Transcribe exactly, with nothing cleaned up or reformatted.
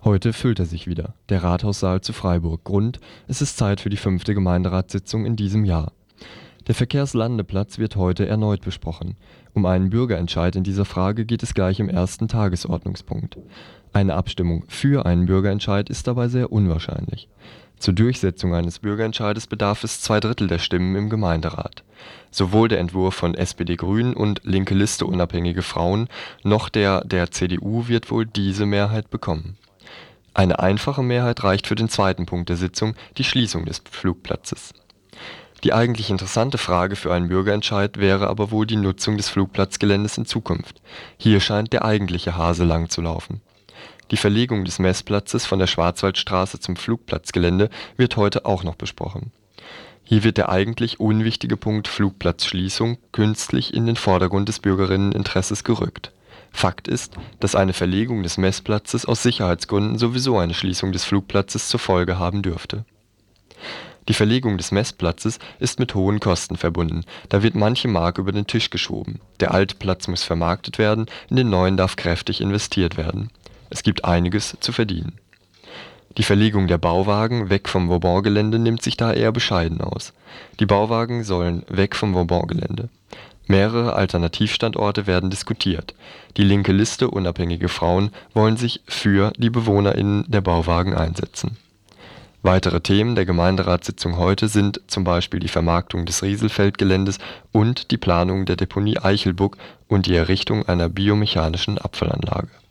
Heute füllt er sich wieder, der Rathaussaal zu Freiburg. Grund: Es ist Zeit für die fünfte Gemeinderatssitzung in diesem Jahr. Der Verkehrslandeplatz wird heute erneut besprochen. Um einen Bürgerentscheid in dieser Frage geht es gleich im ersten Tagesordnungspunkt. Eine Abstimmung für einen Bürgerentscheid ist dabei sehr unwahrscheinlich. Zur Durchsetzung eines Bürgerentscheides bedarf es zwei Drittel der Stimmen im Gemeinderat. Sowohl der Entwurf von S P D-Grünen und Linke Liste Unabhängige Frauen noch der der C D U wird wohl diese Mehrheit bekommen. Eine einfache Mehrheit reicht für den zweiten Punkt der Sitzung, die Schließung des Flugplatzes. Die eigentlich interessante Frage für einen Bürgerentscheid wäre aber wohl die Nutzung des Flugplatzgeländes in Zukunft. Hier scheint der eigentliche Hase lang zu laufen. Die Verlegung des Messplatzes von der Schwarzwaldstraße zum Flugplatzgelände wird heute auch noch besprochen. Hier wird der eigentlich unwichtige Punkt Flugplatzschließung künstlich in den Vordergrund des Bürgerinneninteresses gerückt. Fakt ist, dass eine Verlegung des Messplatzes aus Sicherheitsgründen sowieso eine Schließung des Flugplatzes zur Folge haben dürfte. Die Verlegung des Messplatzes ist mit hohen Kosten verbunden, da wird manche Mark über den Tisch geschoben. Der alte Platz muss vermarktet werden, in den neuen darf kräftig investiert werden. Es gibt einiges zu verdienen. Die Verlegung der Bauwagen weg vom Vauban-Gelände nimmt sich da eher bescheiden aus. Die Bauwagen sollen weg vom Vauban-Gelände. Mehrere Alternativstandorte werden diskutiert. Die Linke Liste Unabhängige Frauen wollen sich für die BewohnerInnen der Bauwagen einsetzen. Weitere Themen der Gemeinderatssitzung heute sind zum Beispiel die Vermarktung des Rieselfeld-Geländes und die Planung der Deponie Eichelbuck und die Errichtung einer biomechanischen Abfallanlage